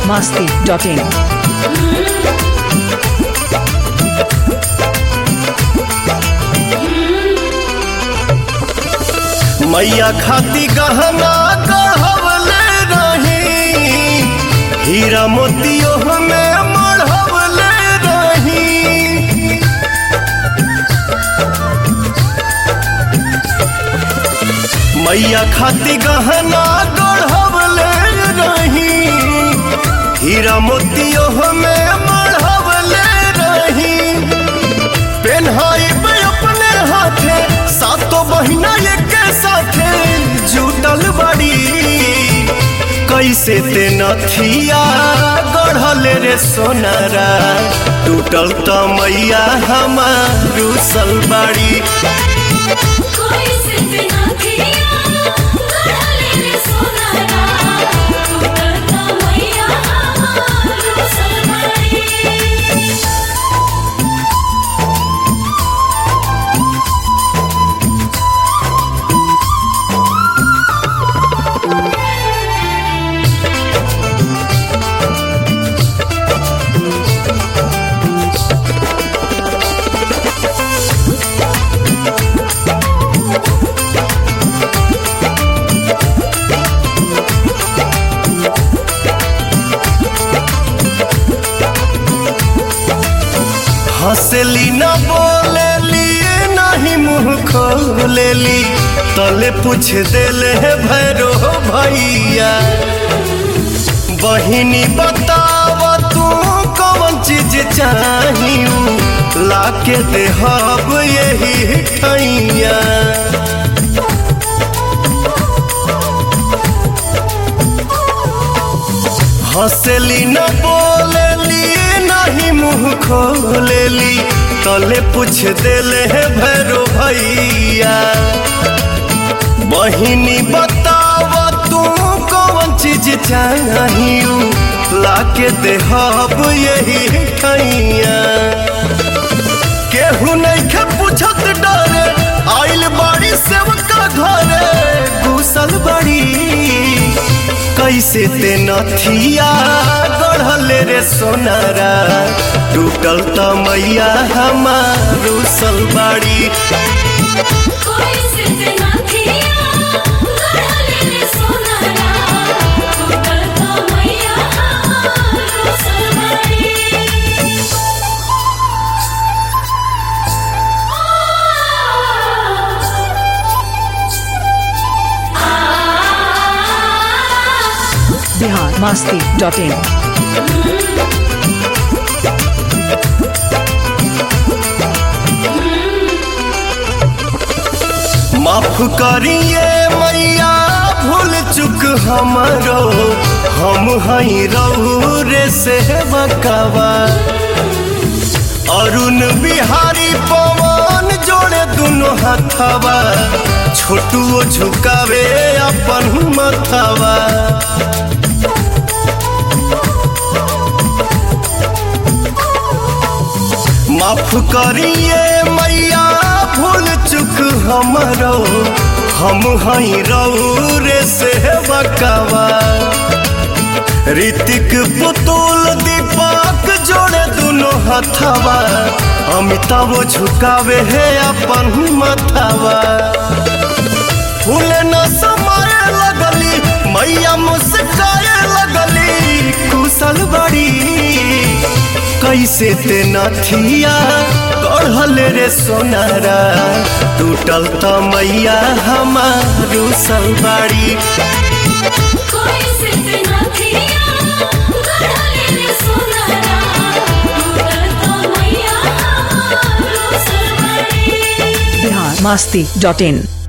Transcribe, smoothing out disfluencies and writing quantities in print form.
biharmasti.in मैया खाती गहना गढ़वले रही, हीरा मोतियों में मढ़वले रही। मैया खाती गहना गढ़वले रही, हीरा मोतियों में मढ़वले रही। पेन्हाई अपने हाथे सातों बहिना एक साथे जुटल बड़ी, कैसे ते नथिया गढ़ल रे सोनारा, टूटल त मैया हमार रुसल बड़ी। हंसली न बोलेली नहीं मुँह खोलेली, तले पूछ देले है भैरो भैया। बहिनी बताव तू कौन चीज चाहिए, लाके देहब यही ठैया। हंसली न बोलेली नहीं मुँह खोलेली, तले पूछ देले है भैरो भैया। बहिनी बताव तू कौन चीज चाहिए, लाके देहब यही ठैया। केहू नहीं के पूछत डरे, आइल बाड़ी सेवका घरे घुसल बड़ी, कैसे ते नथिया गढ़ल रे सोनारा, टूटल त मैया हमार रुसल बड़ी। biharmasti.in माफ करिए मैया भूल चुक हमरो, हम हई रउरे से बकवा। अरुण बिहारी पवन जोड़े दोनों हथवा, छोटुओ झुकावे अपन मथवा। माफ करिए मैया भूल चुक हमरो, हम हई रउरे से बकवा। ऋतिक पुतुल दीपक जोड़े दोनों हथवा, अमिताभ झुकावे है अपन मथवा। फूल न समाए लगली मैया मुस्काए लगली, कुशल बड़ी, कैसे ते नथिया गढ़ल रे सोनारा, टूटल त मैया हमार रुसल बड़ी। biharmasti.in